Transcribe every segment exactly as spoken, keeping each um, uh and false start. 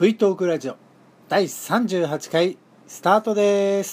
V トークラジオだいさんじゅうはちかいスタートです。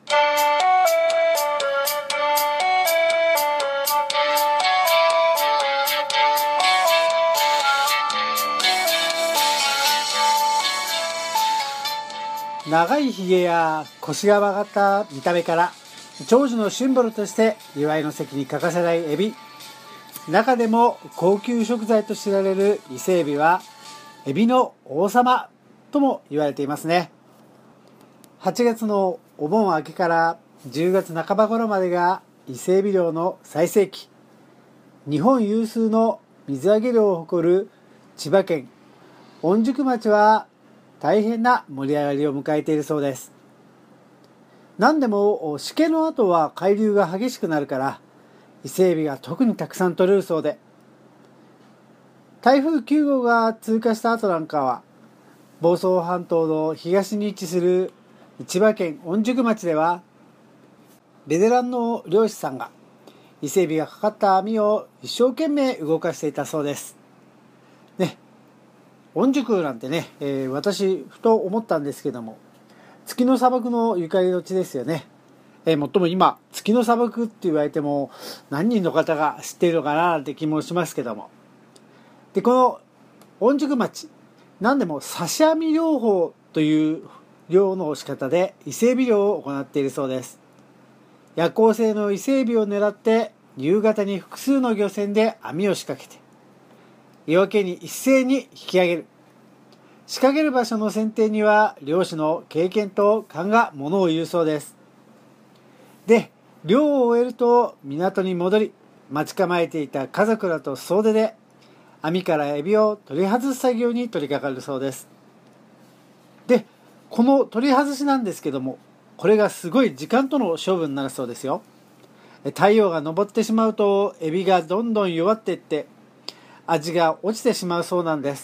長いひげや腰が曲がった見た目から長寿のシンボルとして祝いの席に欠かせないエビ。中でも高級食材と知られる伊勢エビはエビの王様とも言われていますね。はちがつのお盆明けからじゅうがつなかば頃までが伊勢エビ漁の最盛期。日本有数の水揚げ量を誇る千葉県御宿町は大変な盛り上がりを迎えているそうです。何でもしけの後は海流が激しくなるから伊勢エビが特にたくさん取れるそうで、台風きゅうごうが通過した後なんかは房総半島の東に位置する千葉県御宿町ではベテランの漁師さんが伊勢エビがかかった網を一生懸命動かしていたそうですね。御宿なんてね、えー、私ふと思ったんですけども、月の砂漠のゆかりの地ですよね。えー、もっとも今月の砂漠って言われても何人の方が知っているのかななんて気もしますけども、でこの御宿町、何でも刺し網漁法という漁の仕方で伊勢エビ漁を行っているそうです。夜行性の伊勢エビを狙って夕方に複数の漁船で網を仕掛けて夜明けに一斉に引き上げる。仕掛ける場所の選定には漁師の経験と勘がものを言うそうです。で、漁を終えると港に戻り、待ち構えていた家族らと総出で網からエビを取り外す作業に取り掛かるそうです。で、この取り外しなんですけども、これがすごい時間との勝負になるそうですよ。太陽が昇ってしまうとエビがどんどん弱っていって味が落ちてしまうそうなんです。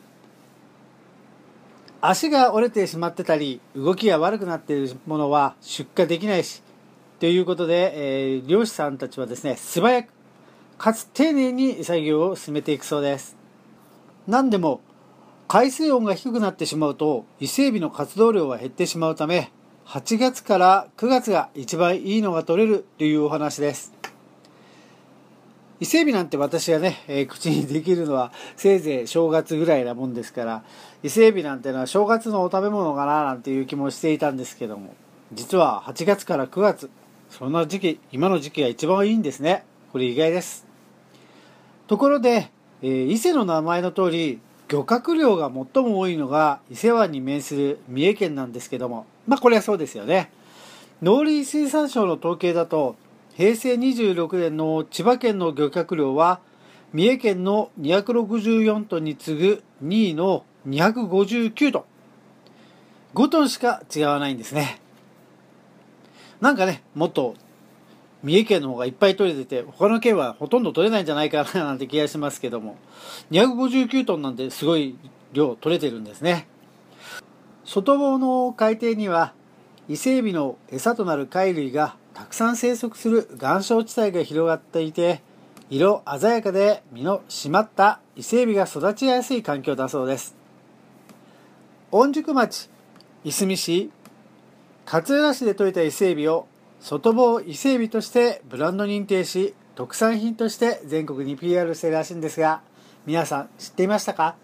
足が折れてしまってたり動きが悪くなっているものは出荷できないしということで、えー、漁師さんたちはですね、素早くかつ丁寧に作業を進めていくそうです。何でも海水温が低くなってしまうと伊勢エビの活動量が減ってしまうため、はちがつからくがつが一番いいのが取れるというお話です。伊勢エビなんて私がね、えー、口にできるのはせいぜい正月ぐらいなもんですから、伊勢エビなんてのは正月のお食べ物かななんていう気もしていたんですけども、実ははちがつからくがつ、そんな時期、今の時期が一番いいんですね。これ意外です。ところで、えー、伊勢の名前の通り漁獲量が最も多いのが伊勢湾に面する三重県なんですけども、まあこれはそうですよね。農林水産省の統計だとへいせいにじゅうろくねんの千葉県の漁獲量は三重県のにひゃくろくじゅうよんトンに次ぐにいのにひゃくごじゅうきゅうトン、ごトンしか違わないんですね。なんかね、もっと三重県の方がいっぱい取れてて他の県はほとんど取れないんじゃないかななんて気がしますけども、にひゃくごじゅうきゅうトンなんてすごい量取れてるんですね。外房の海底には伊勢エビの餌となる貝類がたくさん生息する岩礁地帯が広がっていて、色鮮やかで身の締まった伊勢エビが育ちやすい環境だそうです。御宿町、いすみ市、勝浦市で採れた伊勢エビを外房伊勢エビとしてブランド認定し、特産品として全国に ピーアール しているらしいんですが、皆さん知っていましたか？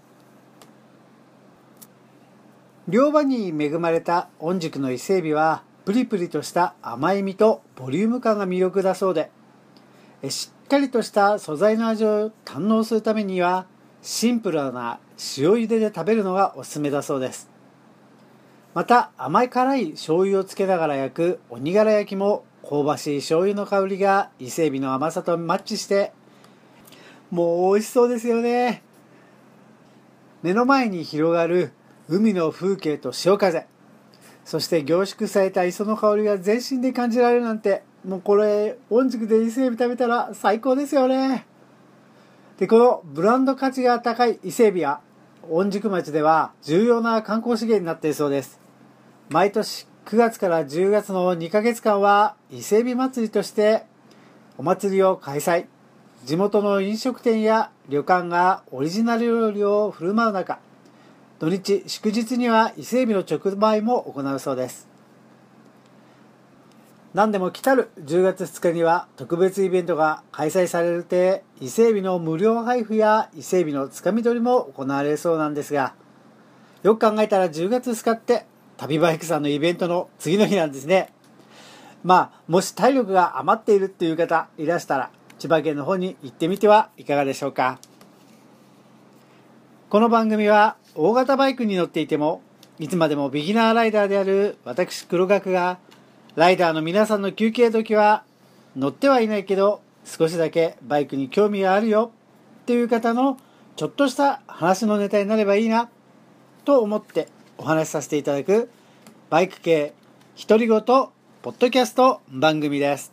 漁場に恵まれた御宿の伊勢エビはプリプリとした甘い実とボリューム感が魅力だそうで、しっかりとした素材の味を堪能するためにはシンプルな塩茹でで食べるのがおすすめだそうです。また甘い辛い醤油をつけながら焼く鬼殻焼きも香ばしい醤油の香りが伊勢エビの甘さとマッチしてもう美味しそうですよね。目の前に広がる海の風景と潮風、そして凝縮された磯の香りが全身で感じられるなんて、もうこれ御宿で伊勢エビ食べたら最高ですよね。で、このブランド価値が高い伊勢エビは御宿町では重要な観光資源になっているそうです。毎年くがつからじゅうがつのにかげつかんは伊勢エビ祭りとしてお祭りを開催。地元の飲食店や旅館がオリジナル料理を振る舞う中、 土日祝日には伊勢海老の直売も行うそうです。何でも来たるじゅうがつふつかには特別イベントが開催されるて、伊勢海老の無料配布や伊勢海老のつかみ取りも行われるそうなんですが、よく考えたらじゅうがつふつかって旅バイクさんのイベントの次の日なんですね。まあもし体力が余っているっていう方いらしたら、千葉県の方に行ってみてはいかがでしょうか。この番組は大型バイクに乗っていてもいつまでもビギナーライダーである私黒学が、ライダーの皆さんの休憩時は乗ってはいないけど少しだけバイクに興味があるよっていう方のちょっとした話のネタになればいいなと思ってお話しさせていただくバイク系独り言ポッドキャスト番組です。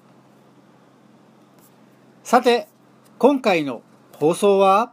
さて今回の放送は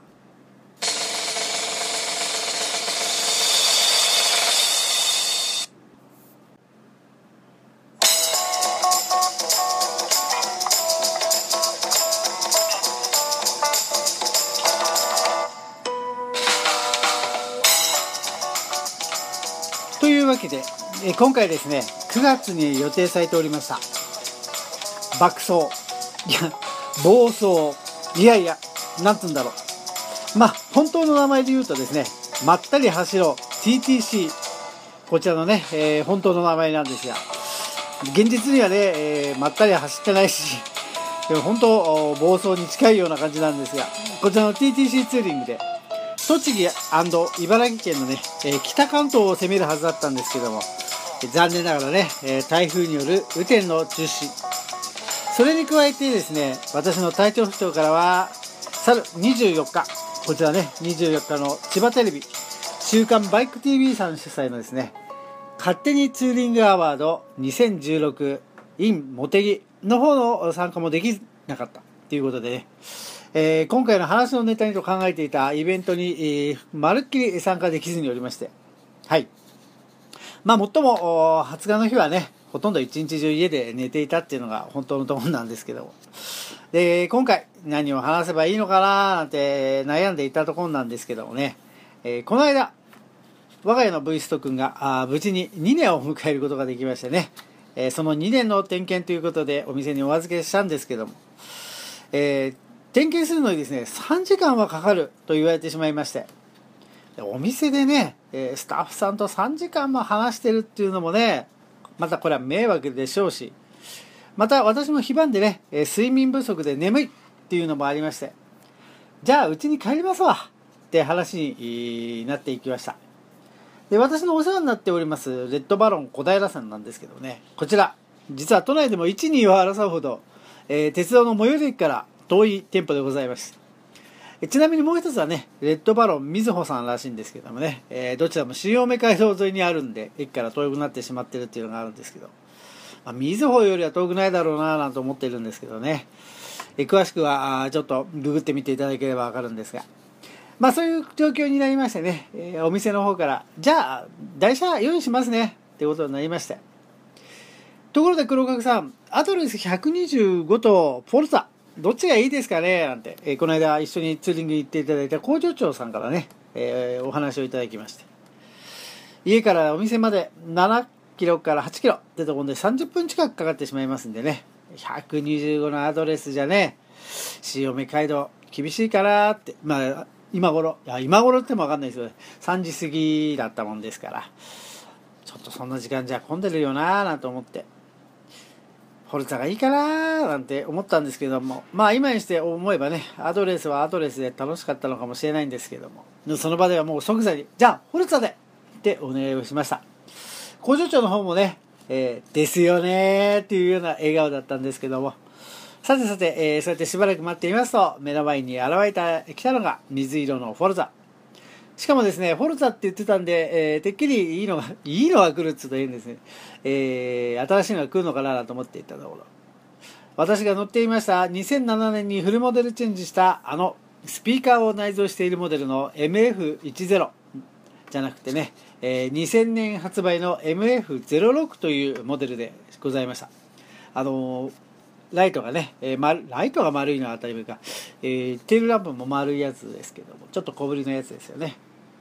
というわけで、え今回ですね、くがつに予定されておりました爆走、いや暴走、いやいやなんつうんだろう、まあ本当の名前で言うとですね、まったり走ろう ティーティーシー、 こちらのね、えー、本当の名前なんですが、現実にはね、えー、まったり走ってないし、本当暴走に近いような感じなんですが、こちらの ティーティーシー ツーリングで栃木茨城県のね、えー、北関東を攻めるはずだったんですけども、えー、残念ながらね、えー、台風による雨天の中止、それに加えてですね、私の体調不調からは去るにじゅうよっか、こちらねにじゅうよっかの千葉テレビ週刊バイク ティーブイ さん主催のですね、勝手にツーリングアワードにせんじゅうろく in 茂木の方の参加もできなかったということでね、えー、今回の話のネタにと考えていたイベントに、えー、まるっきり参加できずにおりまして、はい、まあもっともはつかの日はね、ほとんど一日中家で寝ていたっていうのが本当のところなんですけども、で今回何を話せばいいのかななんて悩んでいたところなんですけどもね、えー、この間我が家の V スト君があ無事ににねんを迎えることができましてね、えー、そのにねんの点検ということでお店にお預けしたんですけども、えー点検するのにですねさんじかんはかかると言われてしまいまして、お店でねスタッフさんとさんじかんも話してるっていうのもね、またこれは迷惑でしょうし、また私も非番でね睡眠不足で眠いっていうのもありまして、じゃあうちに帰りますわって話になっていきました。で私のお世話になっておりますレッドバロン小平さんなんですけどね、こちら実は都内でもいち、にいを争うほど、えー、鉄道の最寄り駅から遠い店舗でございます。ちなみにもう一つはねレッドバロンみずほさんらしいんですけどもね、えー、どちらも新青梅街道沿いにあるんで駅から遠くなってしまってるっていうのがあるんですけど、まあ、みずほよりは遠くないだろうななんて思ってるんですけどね、えー、詳しくはちょっとググってみていただければわかるんですが、まあそういう状況になりましてね、えー、お店の方からじゃあ台車用意しますねってことになりまして、ところで黒角さん、アドレスひゃくにじゅうごとフォルツァどっちがいいですかねなんて、えー、この間一緒にツーリング行っていただいた工場長さんからね、えー、お話をいただきまして、家からお店までななキロからはちキロってところでさんじゅっぷん近くかかってしまいますんでね、ひゃくにじゅうごのアドレスじゃね新青梅街道厳しいかなって、まあ今頃いや今頃っても分かんないですけどさんじ過ぎだったもんですから、ちょっとそんな時間じゃ混んでるよななんて思って、フォルツァがいいかななんて思ったんですけども、まあ今にして思えばねアドレスはアドレスで楽しかったのかもしれないんですけども、その場ではもう即座にじゃあフォルツァでってお願いをしました。工場長の方もね、えー、ですよねーっていうような笑顔だったんですけども、さてさて、えー、そうやってしばらく待っていますと目の前に現れた来たのが水色のフォルツァ。しかもですねフォルツァって言ってたんで、えー、てっきりいいのがいいのが来るっつうといいんですね、えー、新しいのが来るのかなと思っていたところ、私が乗っていましたにせんななねんにフルモデルチェンジしたあのスピーカーを内蔵しているモデルの エムエフじゅう じゃなくてね、えー、にせんねん発売の エムエフゼロろく というモデルでございました。あのーライトがね、えー、丸ライトが丸いのは当たり前か、えー、テールランプも丸いやつですけども、ちょっと小ぶりのやつですよね。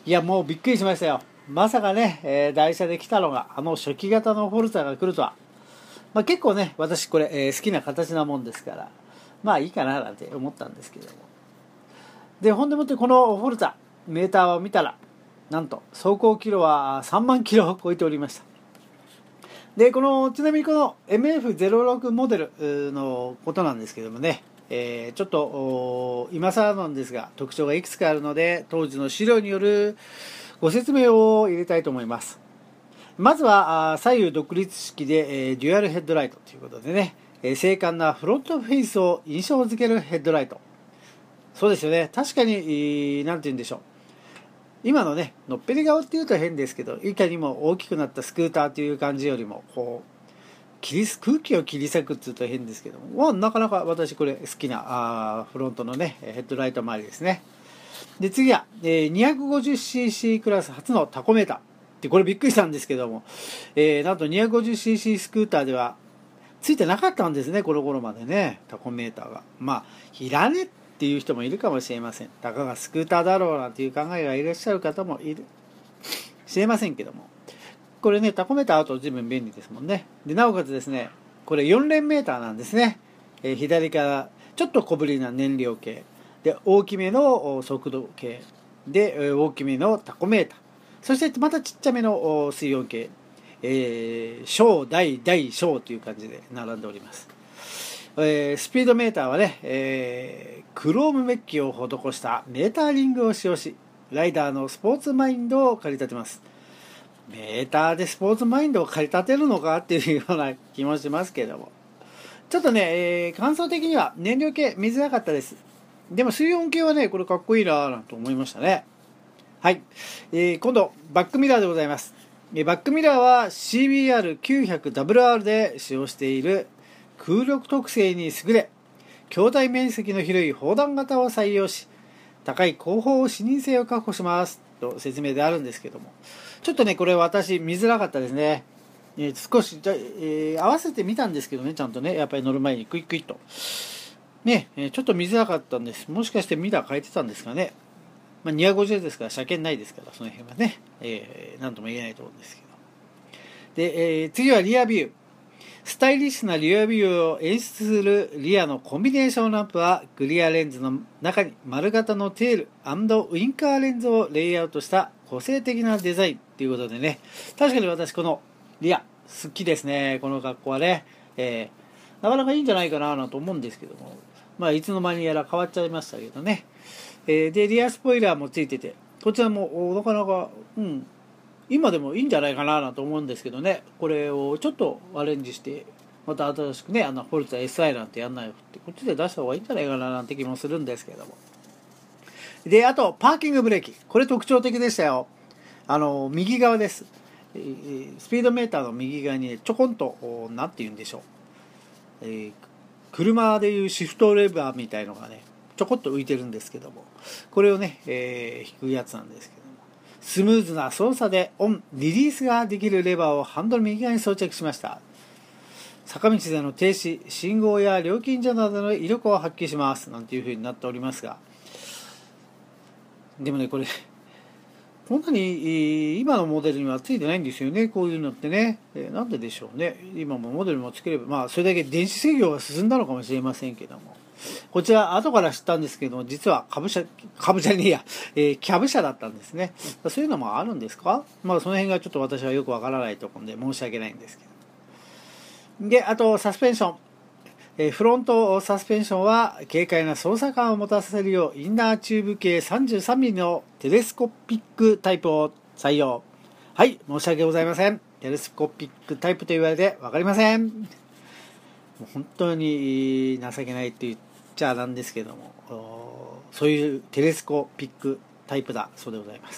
いやもうびっくりしましたよ。まさかね、えー、台車で来たのがあの初期型のフォルツァが来るとは。まあ、結構ね私これ、えー、好きな形なもんですからまあいいかななんて思ったんですけども、でほんでもってこのフォルツァメーターを見たらなんと走行キロはさんまんキロを超えておりました。でこのちなみにこの エムエフゼロろく モデルのことなんですけどもね、えー、ちょっと今更なんですが特徴がいくつかあるので当時の資料によるご説明を入れたいと思います。まずは左右独立式で、えー、デュアルヘッドライトということでね、えー、精悍なフロントフェイスを印象付けるヘッドライト。そうですよね、確かに何て言うんでしょう、今のねのっぺり顔っていうと変ですけどいかにも大きくなったスクーターという感じよりもこう切り空気を切り裂くっていうと変ですけども、まあ、なかなか私これ好きなあフロントのねヘッドライト周りですね。で次は、えー、にひゃくごじゅっシーシー クラス初のタコメーターで、これびっくりしたんですけども、えー、なんと にひゃくごじゅっシーシー スクーターではついてなかったんですね、この頃までねタコメーターが。まあいらねっていう人もいるかもしれません。たかがスクーターだろうなんていう考えがいらっしゃる方もいる知れませんけども、これねタコメーターあと随分便利ですもんね。でなおかつですねこれよん連メーターなんですね。えー、左からちょっと小ぶりな燃料計で大きめの速度計で大きめのタコメーター、そしてまたちっちゃめの水温計、えー、小大大小という感じで並んでおります。えー、スピードメーターはね、えー、クロームメッキを施したメーターリングを使用しライダーのスポーツマインドを駆り立てます。メーターでスポーツマインドを駆り立てるのかっていうような気もしますけども、ちょっとね、えー、感想的には燃料系見づらかったです。でも水温計はねこれかっこいいなと思いましたね。はい、えー、今度バックミラーでございます。バックミラーは シービーアールきゅうひゃくダブリューアール で使用している空力特性に優れ筐体面積の広い砲弾型を採用し高い後方視認性を確保しますと説明であるんですけども、ちょっとねこれ私見づらかったですね。えー、少しじゃ、えー、合わせてみたんですけどね、ちゃんとねやっぱり乗る前にクイックイッとね、えー、ちょっと見づらかったんです。もしかしてミラー変えてたんですかね。まあ、にひゃくごじゅうですから車検ないですからその辺はね、えー、なんとも言えないと思うんですけど。で、えー、次はリアビュー。スタイリッシュなリアビューを演出するリアのコンビネーションランプはグリアレンズの中に丸型のテール&ウインカーレンズをレイアウトした個性的なデザインということでね、確かに私このリア好きですね。この格好はね、えー、なかなかいいんじゃないかなと思うんですけども、まあいつの間にやら変わっちゃいましたけどね。えー、でリアスポイラーもついててこちらもなかなかうん今でもいいんじゃないかなと思うんですけどね。これをちょっとアレンジしてまた新しくねあのフォルツァ エスアイ なんてやんないよってこっちで出した方がいいんじゃないかななんて気もするんですけども。であとパーキングブレーキ、これ特徴的でしたよ。あの右側です。スピードメーターの右側にちょこんとなんて言うんでしょう、えー、車でいうシフトレバーみたいのがねちょこっと浮いてるんですけども、これをね、えー、引くやつなんですけども、スムーズな操作でオンリリースができるレバーをハンドル右側に装着しました。坂道での停止、信号や料金所などの威力を発揮しますなんていう風になっておりますが、でもねこれこんなに今のモデルにはついてないんですよね、こういうのってね。えー、なんででしょうね。今もモデルもつければまあそれだけ電子制御が進んだのかもしれませんけども、こちら後から知ったんですけども実は株車株じゃねえや、えー、キャブ車だったんですね。そういうのもあるんですか。まあその辺がちょっと私はよくわからないところで申し訳ないんですけど。であとサスペンション、えー、フロントサスペンションは軽快な操作感を持たせるようインナーチューブ系 さんじゅうさんミリ のテレスコピックタイプを採用。はい、申し訳ございません。テレスコピックタイプと言われて分かりません。もう本当に情けないって言っちゃなんですけども、そういうテレスコピックタイプだそうでございます。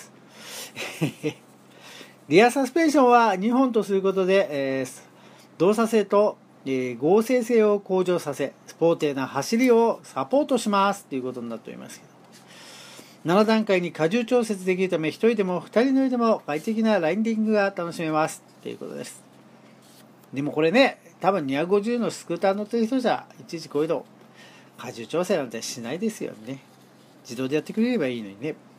リアサスペンションはにほんとすることで、えー、動作性と合成性を向上させスポーティーな走りをサポートしますということになっておりますけど、なな段階に荷重調節できるためひとりでもふたり乗りでも快適なラインディングが楽しめますということです。でもこれね多分にひゃくごじゅうのスクーター乗ってる人じゃいちいちこういうの荷重調整なんてしないですよね。自動でやってくれればいいのにね。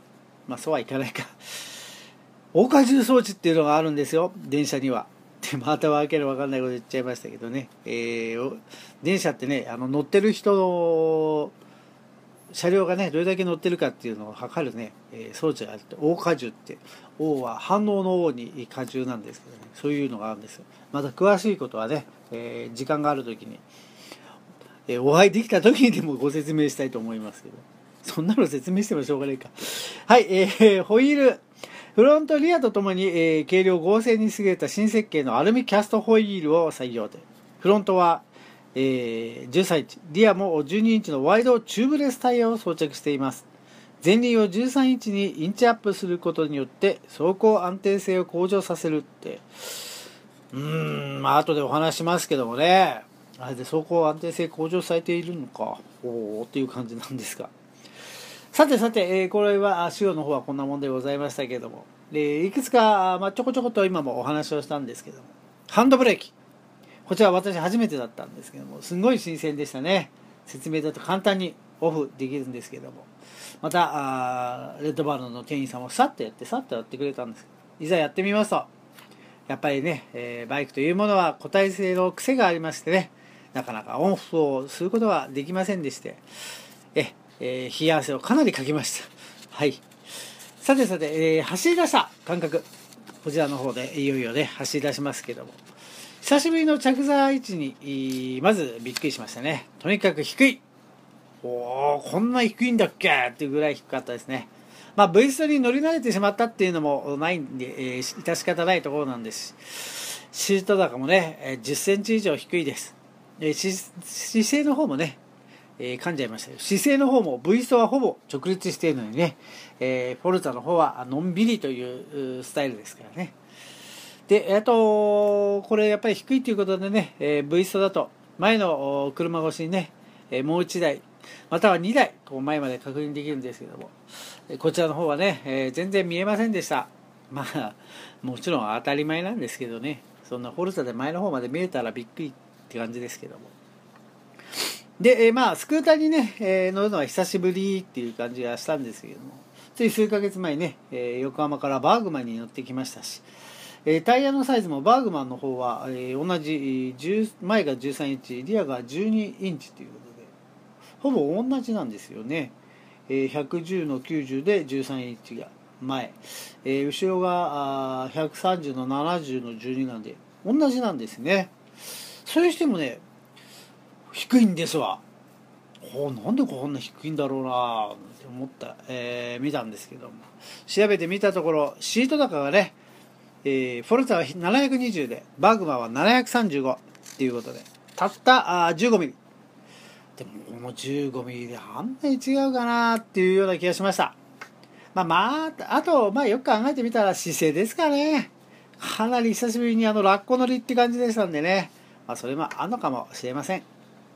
まあそうはいかないか。大荷重装置っていうのがあるんですよ、電車には。でまたわけのわかんないこと言っちゃいましたけどね、えー、電車ってね、あの乗ってる人の車両がねどれだけ乗ってるかっていうのを測るね、えー、装置があって、大荷重って、王は反応の王に荷重なんですけどね、そういうのがあるんですよ。また詳しいことはね、えー、時間がある時に、えー、お会いできた時にでもご説明したいと思いますけど、そんなの説明してもしょうがないか。はい、えー、ホイールフロントリアとともに、えー、軽量合成に優れた新設計のアルミキャストホイールを採用で、フロントは、えー、じゅうさんインチ、リアもじゅうにインチのワイドチューブレスタイヤを装着しています。前輪をじゅうさんインチにインチアップすることによって走行安定性を向上させるって、うーん、まあ後でお話しますけどもね、あれで走行安定性向上されているのか、おーっていう感じなんですが。さてさて、えー、これは仕様の方はこんなもんでございましたけれども、えー、いくつか、まあ、ちょこちょこと今もお話をしたんですけども、ハンドブレーキ、こちら私初めてだったんですけども、すごい新鮮でしたね。説明だと簡単にオフできるんですけども、またあレッドバーンの店員さんもさっとやってさっとやってくれたんです。いざやってみますと、やっぱりね、えー、バイクというものは個体性の癖がありましてね、なかなかオンオフをすることはできませんでして、ええー、冷や汗をかなりかきました。はい。さてさて、えー、走り出した感覚、こちらの方でいよいよね走り出しますけども、久しぶりの着座位置にまずびっくりしましたね。とにかく低い。おー、こんな低いんだっけっていうぐらい低かったですね。まあ V ストに乗り慣れてしまったっていうのもないんで、えー、致し方ないところなんです。シート高もねじゅっセンチ以上低いです。えー、姿勢の方もね、えー、噛んじゃいましたよ。姿勢の方も V ストはほぼ直立しているのにね、えー、フォルツァの方はのんびりというスタイルですからね。で、あとこれやっぱり低いということでね、えー、V ストだと前の車越しにね、えー、もういちだいまたはにだいこう前まで確認できるんですけども、こちらの方はね、えー、全然見えませんでした。まあもちろん当たり前なんですけどね、そんなフォルツァで前の方まで見えたらびっくりって感じですけども。で、えー、まあスクーターにね、えー、乗るのは久しぶりっていう感じがしたんですけども、つい数ヶ月前にね、えー、横浜からバーグマンに乗ってきましたし、えー、タイヤのサイズもバーグマンの方は、えー、同じじゅう前がじゅうさんインチ、リアがじゅうにインチということで、ほぼ同じなんですよね。えー、ひゃくじゅうのきゅうじゅうでじゅうさんインチが前、えー、後ろがあひゃくさんじゅうのななじゅうのじゅうになんで同じなんですね。それにしてもね低いんですわ。おなんでこんな低いんだろうなって思った、えー、見たんですけども、調べてみたところシート高がね、えー、フォルツァはななひゃくにじゅうでバーグマンはななひゃくさんじゅうごっていうことで、たったあじゅうごミリでもこのじゅうごミリであんなに違うかなっていうような気がしました。まあまああと、まあ、よく考えてみたら姿勢ですかね。かなり久しぶりにあのラッコ乗りって感じでしたんでね、まあ、それもあるのかもしれません。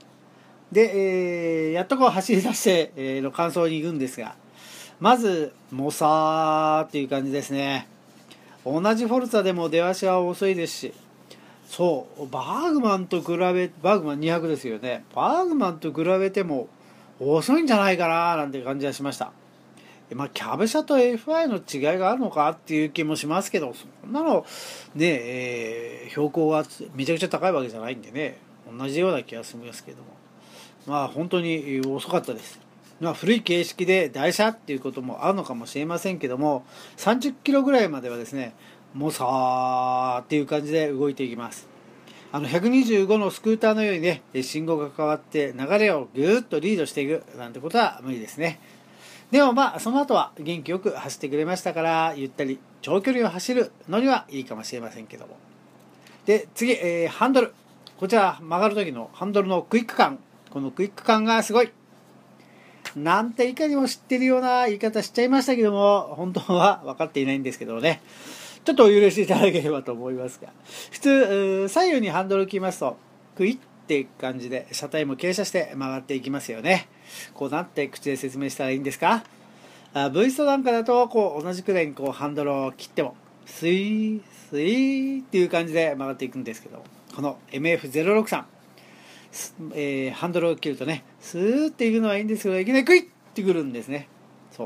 で、えー、やっとこう走り出して、えー、の感想に行くんですが、まずモサーっていう感じですね。同じフォルツァでも出足は遅いですし、そうバーグマンと比べバーグマンにひゃくですよね。バーグマンと比べても遅いんじゃないかななんて感じがしました。まあ、キャブ車と エフアイ の違いがあるのかっていう気もしますけど、そんなのね、えー、標高がめちゃくちゃ高いわけじゃないんでね、同じような気がするんですけども、まあ本当に遅かったです。まあ、古い形式で台車っていうこともあるのかもしれませんけども、さんじゅっキロぐらいまではですね、もうさーっていう感じで動いていきます。あのひゃくにじゅうごのスクーターのようにね、信号が変わって流れをぐーっとリードしていくなんてことは無理ですね。でもまあその後は元気よく走ってくれましたから、ゆったり長距離を走るのにはいいかもしれませんけども。で次、えー、ハンドル、こちら曲がる時のハンドルのクイック感、このクイック感がすごいなんていかにも知ってるような言い方しちゃいましたけども、本当は分かっていないんですけどね、ちょっとお許しいただければと思いますが、普通左右にハンドルを切りますとクイッって感じで車体も傾斜して曲がっていきますよね。こうなって口で説明したらいいんですか。あ V ストなんかだとこう同じくらいにこうハンドルを切ってもスイースイーっていう感じで曲がっていくんですけど、この エムエフゼロろくさん、えー、ハンドルを切るとねスーっていくのはいいんですけど、いきなりクイッってくるんですね。そう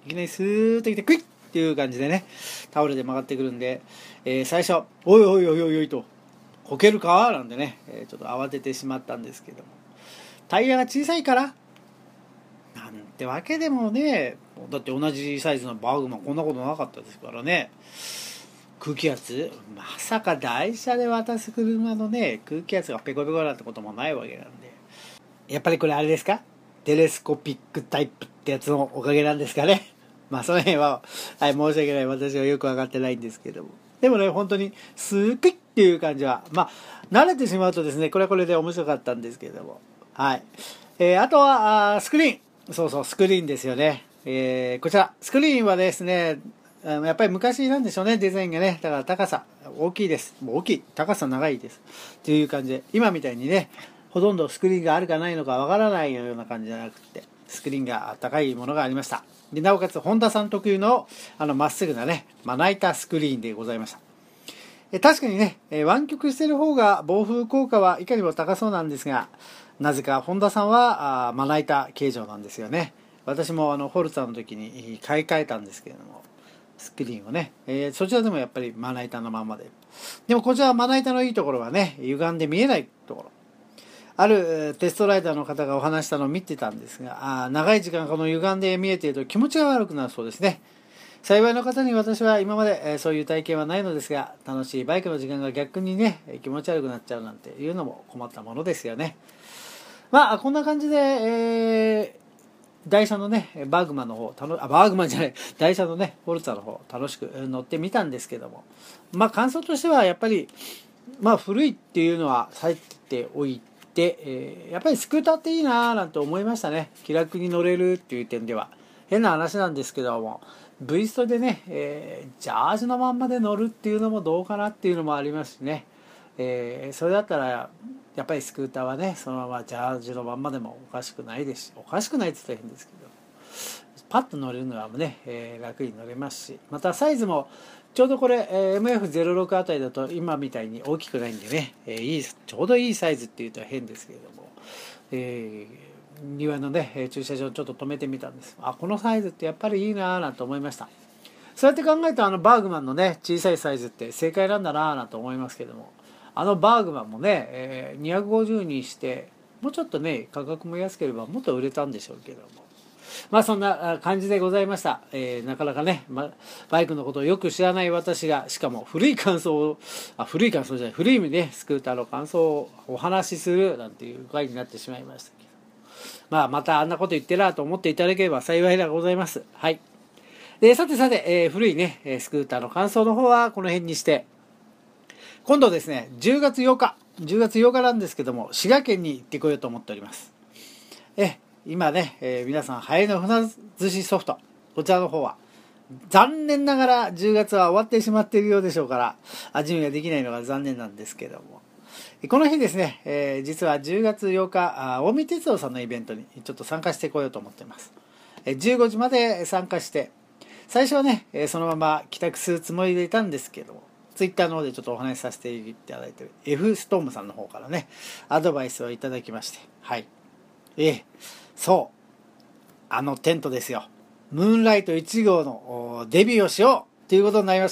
いきなりスーッと来てクイッっていう感じでね倒れて曲がってくるんで、えー、最初おいおいおいおいおいとこけるかなんてね、えー、ちょっと慌ててしまったんですけども、タイヤが小さいからなんてわけでもね、だって同じサイズのバーグマンこんなことなかったですからね。空気圧まさか台車で渡す車のね空気圧がペコペコなんてこともないわけなんで、やっぱりこれあれですか、テレスコピックタイプってやつのおかげなんですかね。まあその辺は、はい、申し訳ない、私はよく分かってないんですけども、でもね本当にスーピッっていう感じはまあ慣れてしまうとですね、これはこれで面白かったんですけども、はい、えー、あとはあスクリーン、そうそうスクリーンですよね。えー、こちらスクリーンはですねやっぱり昔なんでしょうね、デザインがね。だから高さ大きいです、もう大きい、高さ長いですという感じで、今みたいにねほとんどスクリーンがあるかないのかわからないような感じじゃなくて、スクリーンが高いものがありました。でなおかつホンダさん特有のあのまっすぐなねまな板スクリーンでございました。え確かにね湾曲している方が防風効果はいかにも高そうなんですが、なぜかホンダさんはあまな板形状なんですよね。私もあのフォルツァの時に買い替えたんですけれども、スクリーンをね、えー、そちらでもやっぱりまな板のまんまで、でもこちらはまな板のいいところはね歪んで見えないところ、あるテストライダーの方がお話したのを見てたんですが、あ長い時間この歪んで見えていると気持ちが悪くなるそうですね。幸いの方に私は今まで、えー、そういう体験はないのですが、楽しいバイクの時間が逆にね気持ち悪くなっちゃうなんていうのも困ったものですよね。まあこんな感じで、えー台車のねバーグマンの方あバーグマンじゃない台車のねフォルツァの方楽しく乗ってみたんですけども、まあ感想としてはやっぱりまあ古いっていうのはさえておいて、えー、やっぱりスクーターっていいなーなんて思いましたね。気楽に乗れるっていう点では変な話なんですけども、ブイストでね、えー、ジャージのまんまで乗るっていうのもどうかなっていうのもありますしね、えー、それだったらやっぱりスクーターはねそのままジャージのまんまでもおかしくないですし、おかしくないって言ったら変ですけどパッと乗れるのはね、えー、楽に乗れますし、またサイズもちょうどこれ、えー、エムエフゼロろく あたりだと今みたいに大きくないんでね、えー、いいちょうどいいサイズっていうと変ですけれども、えー、庭のね駐車場ちょっと止めてみたんです。あこのサイズってやっぱりいいなぁなんて思いました。そうやって考えるとあのバーグマンのね小さいサイズって正解なんだなぁなんて思いますけども、あのバーグマンもね、えー、にひゃくごじゅうにしてもうちょっとね価格も安ければもっと売れたんでしょうけども、まあそんな感じでございました。えー、なかなかね、ま、バイクのことをよく知らない私がしかも古い感想をあ古い感想じゃない古い意味で、ね、スクーターの感想をお話しするなんていう回になってしまいましたけど、まあまたあんなこと言ってらと思っていただければ幸いでございます。はい。でさてさて、えー、古いねスクーターの感想の方はこの辺にして、今度ですねじゅうがつようかじゅうがつようかなんですけども、滋賀県に行ってこようと思っております。え今ね、えー、皆さん流行りの船寿司ソフト、こちらの方は残念ながらじゅうがつは終わってしまっているようでしょうから、味見ができないのが残念なんですけども、この日ですね、えー、実はじゅうがつようか近江鉄道さんのイベントにちょっと参加してこようと思っています。えー、じゅうごじまで参加して、最初はね、えー、そのまま帰宅するつもりでいたんですけども、ツイッターの方でちょっとお話しさせていただいている F ストームさんの方からねアドバイスをいただきまして、はい、えー、そうあのテントですよ、ムーンライトいち号のデビューをしようということになりました。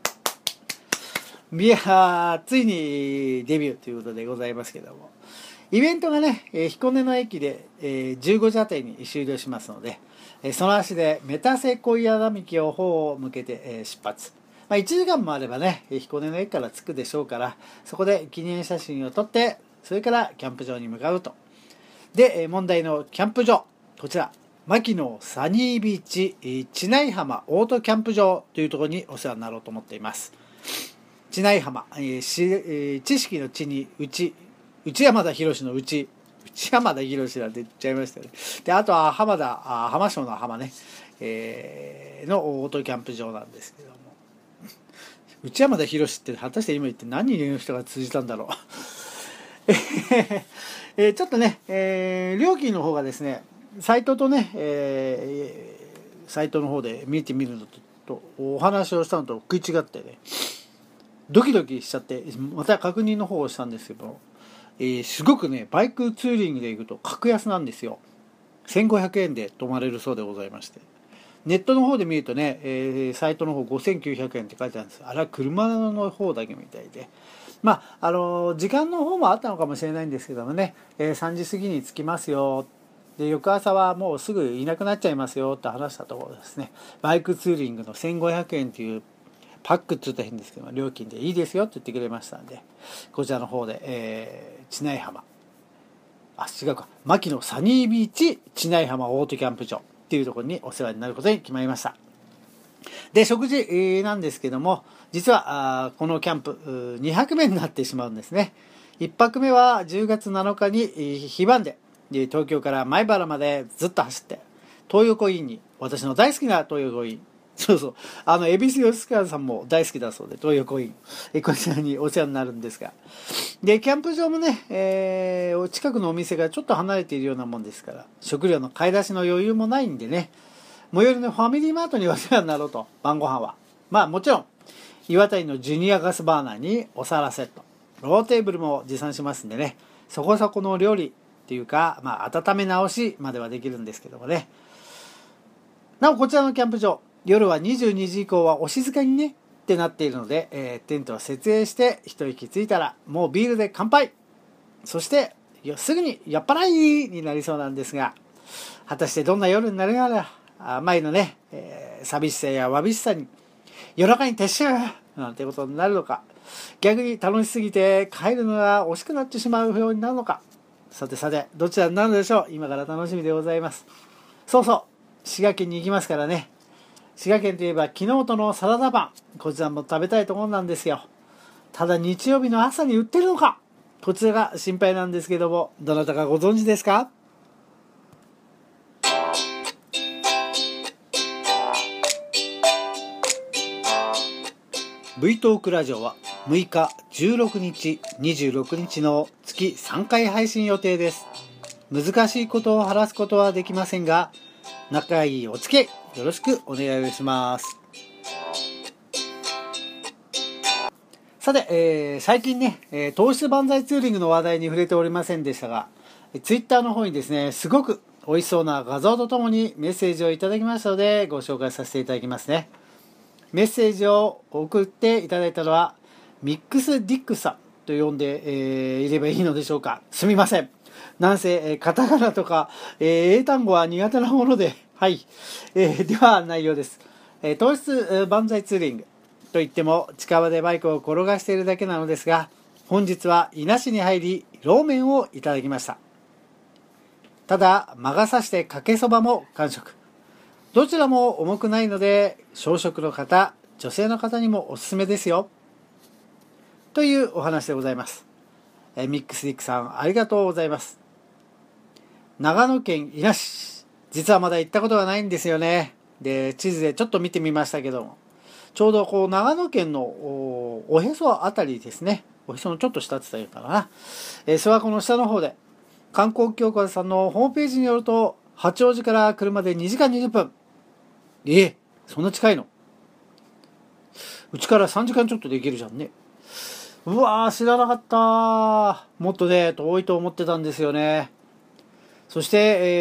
いやついにデビューということでございますけども、イベントがね、えー、彦根の駅で、えー、じゅうごじあたりに終了しますので、えー、その足でメタセコイア並木を方を向けて、えー、出発、まあ、いちじかんもあればね彦根の駅から着くでしょうから、そこで記念写真を撮って、それからキャンプ場に向かうと。で問題のキャンプ場、こちら牧野サニービーチ知内浜オートキャンプ場というところにお世話になろうと思っています。知内浜、えーしえー、知識の地に内内山田博の内内山田博なんて言っちゃいましたね。であとは浜田あ浜省の浜ね、えー、のオートキャンプ場なんですけども、内山田博って果たして今言って何人の人が通じたんだろうえー、ちょっとね、えー、料金の方がですねサイトとね、えー、サイトの方で見てみるのとお話をしたのと食い違ってねドキドキしちゃって、また確認の方をしたんですけど、えー、すごくねバイクツーリングで行くと格安なんですよ。せんごひゃくえんで泊まれるそうでございまして、 ネットの方で見るとね、えー、サイトの方ごせんきゅうひゃくえんって書いてあるんです。あれは車の方だけみたいで、まああの時間の方もあったのかもしれないんですけどもね、えー、さんじ過ぎに着きますよ、で翌朝はもうすぐいなくなっちゃいますよって話したところですね、バイクツーリングのせんごひゃくえんというパックって言ったら変ですけど料金でいいですよって言ってくれましたんで、こちらの方で、えー、知内浜、あ違うか牧野サニービーチ知内浜オートキャンプ場っていうところにお世話になることに決まりました。で食事、えー、なんですけども、実はあこのキャンプにはくめになってしまうんですね。いっぱくめはじゅうがつなのかに非番で東京から米原までずっと走って、東横インに、私の大好きな東横イン、そうそう、あの恵比寿吉川さんも大好きだそうで、東横インえこちらにお世話になるんですが、でキャンプ場もね、えー、近くのお店がちょっと離れているようなもんですから、食料の買い出しの余裕もないんでね、最寄りのファミリーマートにお世話になろうと。晩ご飯はまあもちろん岩谷のジュニアガスバーナーにお皿セット、ローテーブルも持参しますんでね、そこそこの料理っていうか、まあ温め直しまではできるんですけどもね。なおこちらのキャンプ場、夜はにじゅうにじ以降はお静かにねってなっているので、えー、テントを設営して一息ついたらもうビールで乾杯、そしてすぐに酔っ払いになりそうなんですが、果たしてどんな夜になるやら、前のね、えー、寂しさやわびしさに夜中に撤収なんてことになるのか、逆に楽しすぎて帰るのが惜しくなってしまうようになるのか、さてさてどちらになるのでしょう。今から楽しみでございます。そうそう、滋賀県に行きますからね。滋賀県といえば昨日とのサラダパン、こちらも食べたいところなんですよ。ただ日曜日の朝に売ってるのか、こちらが心配なんですけども、どなたかご存知ですか？V トークラジオはむいか、じゅうろくにち、にじゅうろくにちの月さんかい配信予定です。難しいことを話すことはできませんが、仲いいお付き合いよろしくお願いします。さて、えー、最近ね、えー、糖質万歳ツーリングの話題に触れておりませんでしたが、ツイッターの方にですね、すごく美味しそうな画像とともにメッセージをいただきましたのでご紹介させていただきますね。メッセージを送っていただいたのはミックスディックさんと呼んで、えー、いればいいのでしょうか。すみません、なんせ、えー、カタカナとか、えー、英単語は苦手なもので、はい、えー、では内容です。えー、糖質万歳ツーリングといっても近場でバイクを転がしているだけなのですが、本日は伊那市に入りローメンをいただきました。ただ魔が差してかけそばも完食、どちらも重くないので小食の方、女性の方にもおすすめですよというお話でございます。えミックスディックさんありがとうございます。長野県伊那市、実はまだ行ったことがないんですよね。で地図でちょっと見てみましたけども、ちょうどこう長野県の お, おへそあたりですね、おへそのちょっと下って言ったらいいかな、えー、諏訪湖の下の方で観光協会さんのホームページによると八王子から車でにじかんにじゅっぷん、えー、そんな近いの？うちからさんじかんちょっとできるじゃんね。うわー知らなかった。もっとね遠いと思ってたんですよね。そして、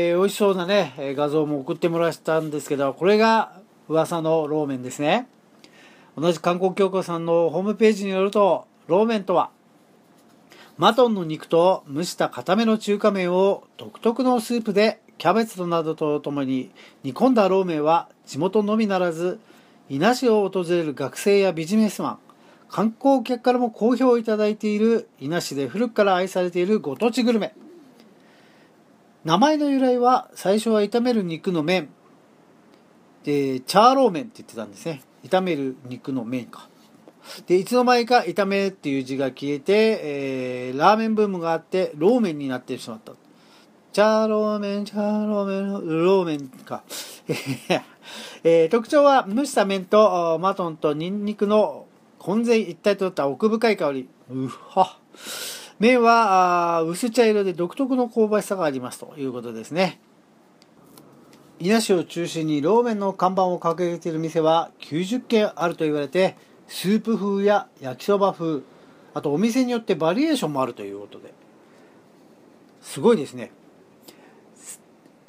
えー、美味しそうなね画像も送ってもらったんですけど、これが噂のローメンですね。同じ観光協会さんのホームページによると、ローメンとはマトンの肉と蒸した固めの中華麺を独特のスープでキャベツなどとともに煮込んだローメンは、地元のみならず伊那市を訪れる学生やビジネスマン、観光客からも好評いただいている伊那市で古くから愛されているご当地グルメ。名前の由来は、最初は炒める肉の麺でチャーローメンって言ってたんですね。炒める肉の麺か。でいつの間にか炒めっていう字が消えて、えー、ラーメンブームがあってローメンになってしまった。チャーローメンチャーローメンローメンか、えー、特徴は蒸した麺とマトンとニンニクの混然一体となった奥深い香り。うは麺は薄茶色で独特の香ばしさがありますということですね。伊那市を中心にローメンの看板を掲げている店はきゅうじゅっけんあると言われて、スープ風や焼きそば風、あとお店によってバリエーションもあるということで、すごいですね。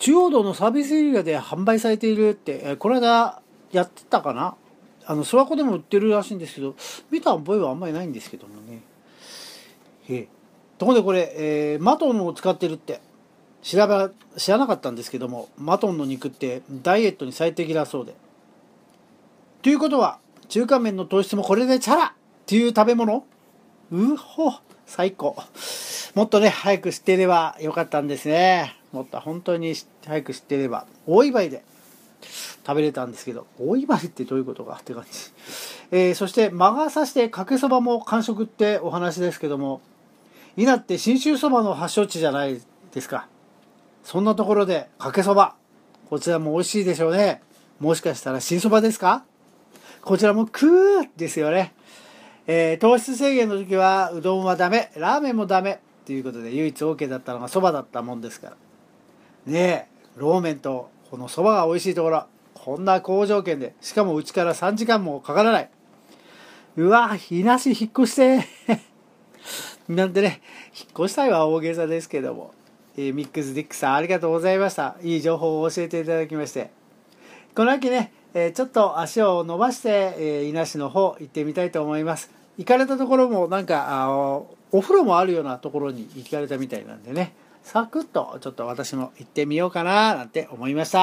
中央道のサービスエリアで販売されているって、えー、この間やってたかな。あの諏訪湖でも売ってるらしいんですけど、見た覚えはあんまりないんですけどもね。へえ。ところでこれ、えー、マトンを使ってるって知ら知らなかったんですけども、マトンの肉ってダイエットに最適だそうで。ということは中華麺の糖質もこれでチャラっていう食べ物。うほ最高。もっとね早く知っていればよかったんですね。もっと本当に早く知っていれば大祝いで食べれたんですけど、大祝いってどういうことかって感じ。えー、そして魔が差してかけそばも完食ってお話ですけども、伊那って信州そばの発祥地じゃないですか。そんなところでかけそば、こちらも美味しいでしょうね。もしかしたら新そばですか。こちらもクーですよね。えー、糖質制限の時はうどんはダメ、ラーメンもダメということで唯一 OK だったのがそばだったもんですからね。えローメンとこのそばが美味しいところ、こんな好条件で、しかもうちからさんじかんもかからない。うわ伊那市引っ越してなんてね、引っ越したいは大げさですけども、えー、ミックスディックさんありがとうございました。いい情報を教えていただきまして、この秋ね、えー、ちょっと足を伸ばして、えー、伊那市の方行ってみたいと思います。行かれたところもなんかあお風呂もあるようなところに行かれたみたいなんでね、サクッとちょっと私も行ってみようかななんて思いました。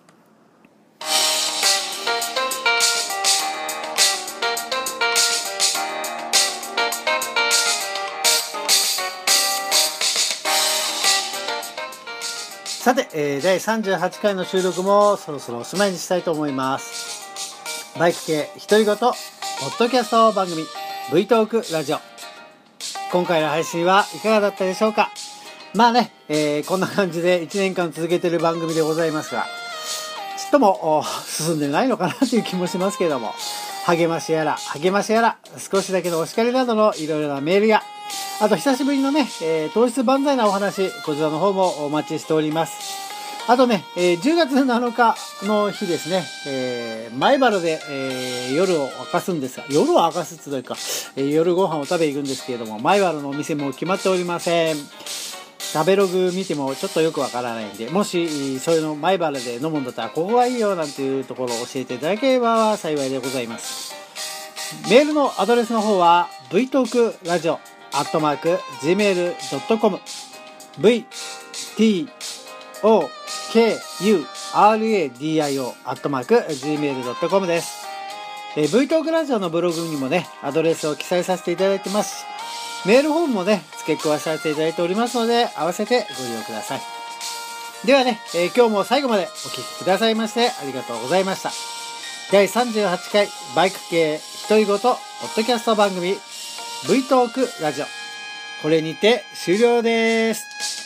さて、えー、だいさんじゅうはちかいの収録もそろそろおしまいにしたいと思います。バイク系独り言ポッドキャスト番組 V トークラジオ、今回の配信はいかがだったでしょうか。まあね、えー、こんな感じでいちねんかん続けている番組でございますが、ちっとも進んでないのかなという気もしますけれども、励ましやら励ましやら少しだけのお叱りなどのいろいろなメールや、あと久しぶりのね、えー、糖質万歳なお話、こちらの方もお待ちしております。あとね、えー、じゅうがつなのかの日ですね、えー、米原で、えー、夜を明かすんですが、夜を明かすつというか、えー、夜ご飯を食べ行くんですけれども、米原のお店も決まっておりません。食べログ見てもちょっとよくわからないんで、もしそういうの米原で飲むんだったらここがいいよなんていうところを教えていただければ幸いでございます。メールのアドレスの方は v トークラジオアットマーク ジーメールドットコム v t o k u r a d i o アットマーク ジーメールドットコム です。えー、V トークラジオのブログにもねアドレスを記載させていただいてますし、メールフォームもね付け加えさせていただいておりますので、合わせてご利用ください。ではね、えー、今日も最後までお聞きくださいましてありがとうございました。だいさんじゅうはちかいバイク系独り言ポッドキャスト番組 V トークラジオ、これにて終了です。